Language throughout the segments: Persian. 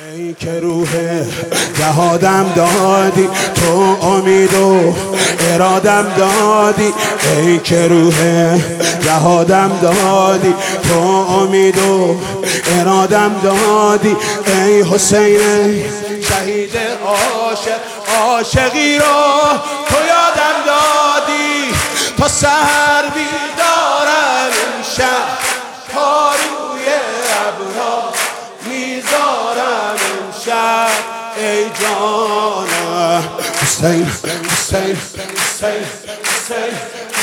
ای که روح جهادم دادی، تو امید و ارادم دادی. ای که روح جهادم دادی، تو امید و ارادم دادی. ای حسین شهید عاشق، عاشقی را تو یادم دادی. تا سحر بیدارم امشب، تا روی ابرها میذارم امشب. ای جانم حسین حسین حسین حسین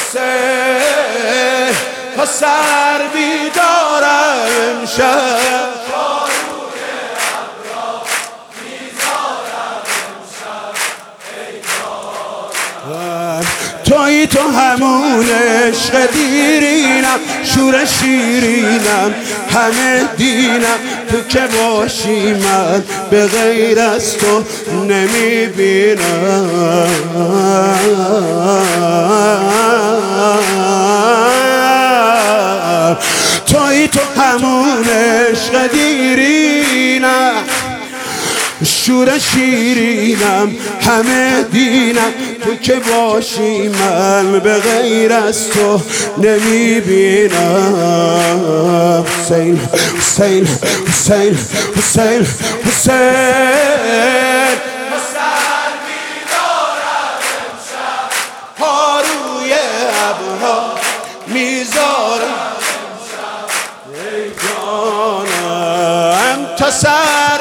حسین، تا سحر بیدارم امشب. تویی تو همون عشق دیرینم، شور شیرینم، همه دینم. تو که باشی من به غیر از تو نمیبینم. تویی تو همون عشق دیرینم، شور شیرینم، همه دینم. تو که باشی من به غیر از تو نمیبینم. حسین حسین حسین حسین حسین، سحر بیدارم امشب، پا روی ابرها میذارم امشب. ای جانم تا سحر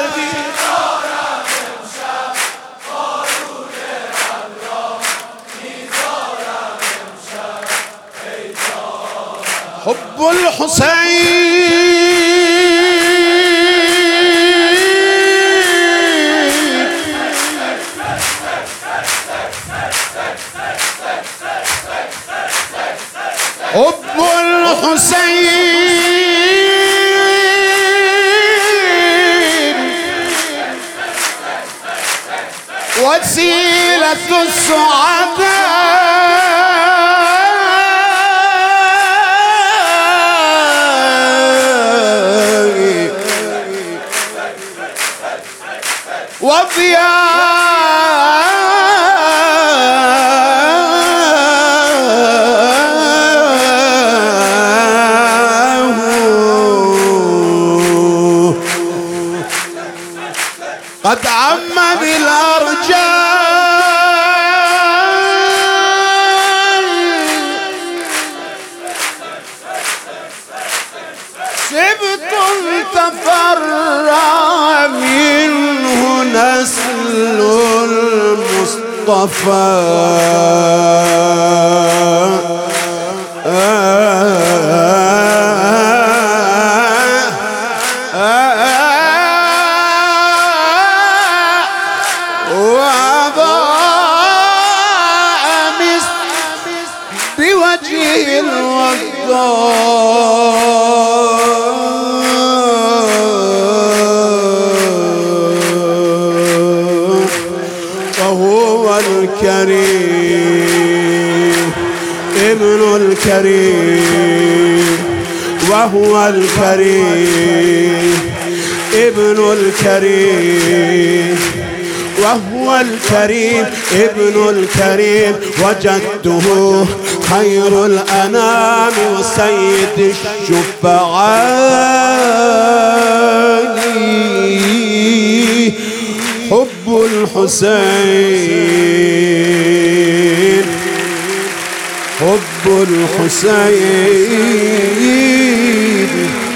حب الحسين. حب الحسين وسيلة السعداء. قد عم بالأرجاء، سبط تفرع منه نسل المصطفى. بوجه الوضاء، وهو الكريم ابن الكريم، وهو الكريم ابن الكريم، وهو الكريم ابن الكريم، وجده خير الأنام وسيد الشفعاء. حب الحسين، حب الحسين.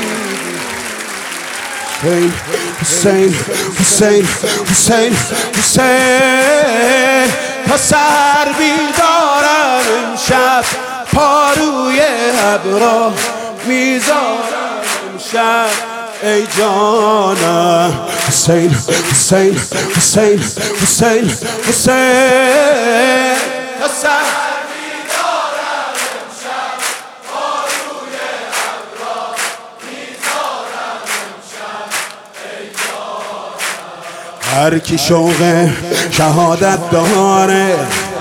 حسين حسين حسين حسين، تا سحر بیدارم امشب، پا روی ابرها میذارم امشب. ای جانم حسین حسین حسین حسین حسین، تا سحر بیدارم امشب، پا روی ابرها میذارم امشب. ای جانم هر کی شوق شهادت داره،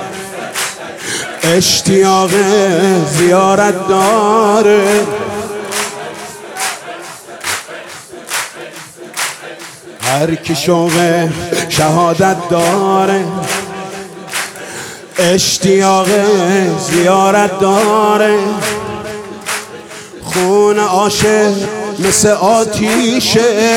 اشتیاق زیارت داره. هر کی شوق شهادت داره، اشتیاق زیارت داره، خون عاشق مثل آتیشه،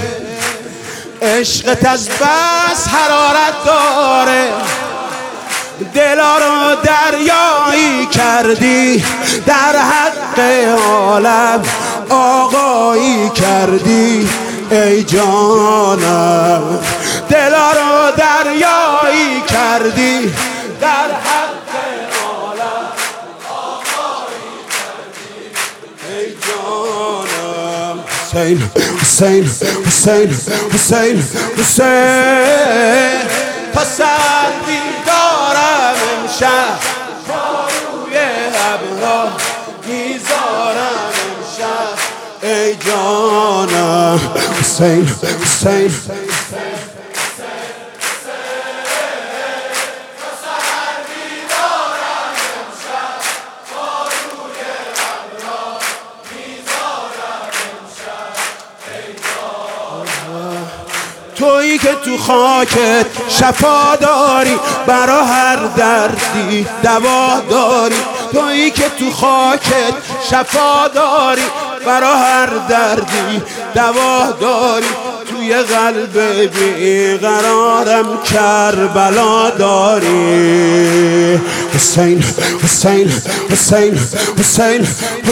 عشقت از بس حرارت داره. دلا رو دریایی کردی، در حق عالم آقایی کردی ای جانم. دلا رو دریایی کردی، در حق عالم آقایی کردی ای جانم. حسین حسین حسین حسین حسین، پسندی دارم امشب، روی ابرها میذارم امشب ای جانم. حسین حسین تویی که تو خاکت شفا داری، برا هر دردی دوا داری. تویی که تو خاکت شفا داری، برا هر دردی دوا داری. توی قلب بیقرارم کربلا داری. حسین حسین حسین حسین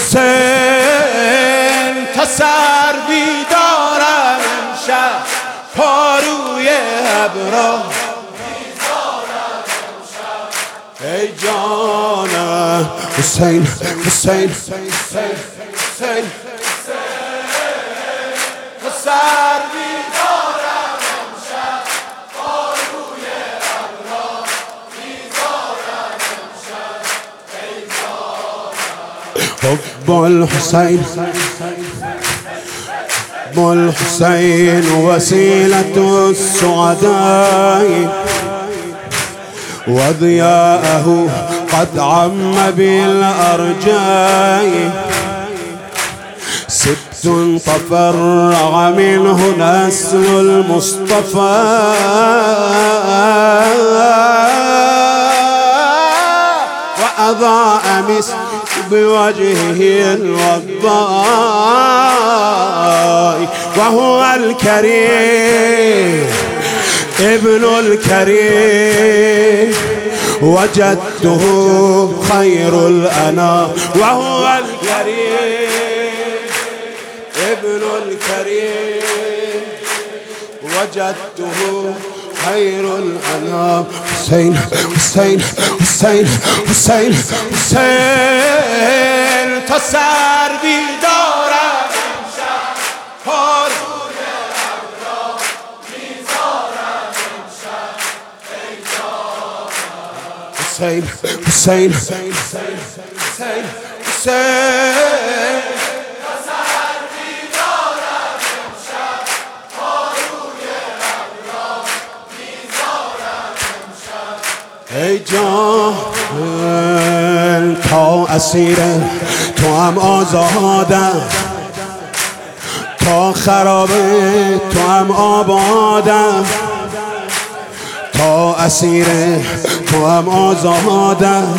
حسین، تا سر بیدارم امشب، پاروی ابرها میذارم امشب ای جانم. حسین حسین حسین حسین، سر بیدارم امشب، پاروی ابرها میذارم امشب ای جانم. حب الحسین الحسين وسيلة السعداء، وضياءه قد عم بالأرجاء. سبت تفرع منه نسل المصطفى، وأضاء مسك بوجهه الوضاء. وهو الكريم ابن الكريم، وجدته خير الأنام. وهو الكريم ابن الكريم، وجدته خير الأنام. حسين حسين حسين حسين حسين، تا سر بیدارم امشب، پاروی ابرها میذارم امشب ای جانم. حسین حسین حسین حسین حسین، تا سر بیدارم امشب، پاروی ابرها میذارم امشب ای جان. تا اسیر تو هم آزادم، تا خرابه تو هم آبادم. تا اسیر تو هم آزادم،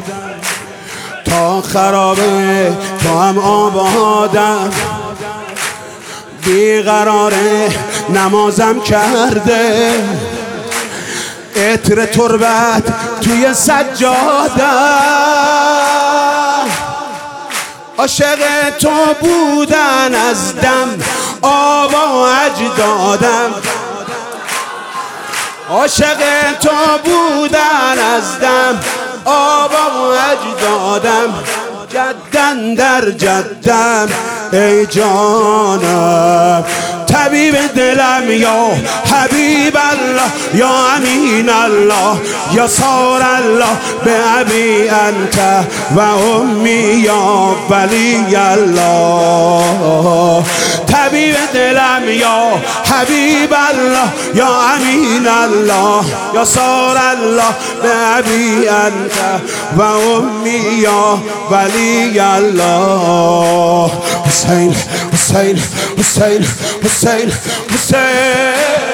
تا خرابه تو هم آبادم. بیقراره نمازم کرده، عطر تربت توی سجاده. عاشق تو بودن از دم آبا اجدادم، عاشق تو بودن از دم آبا اجدادم. جدن در جدم ای جانم. طبیب دلم یا حبیب الله، یا امین الله، یا سار الله به ابی انت و امی یا ولی الله. طبیب دلم یا حبیب الله یا امین الله یا سار الله به ابی انت و امی یا ولی الله حسین حسین حسین حسین حسین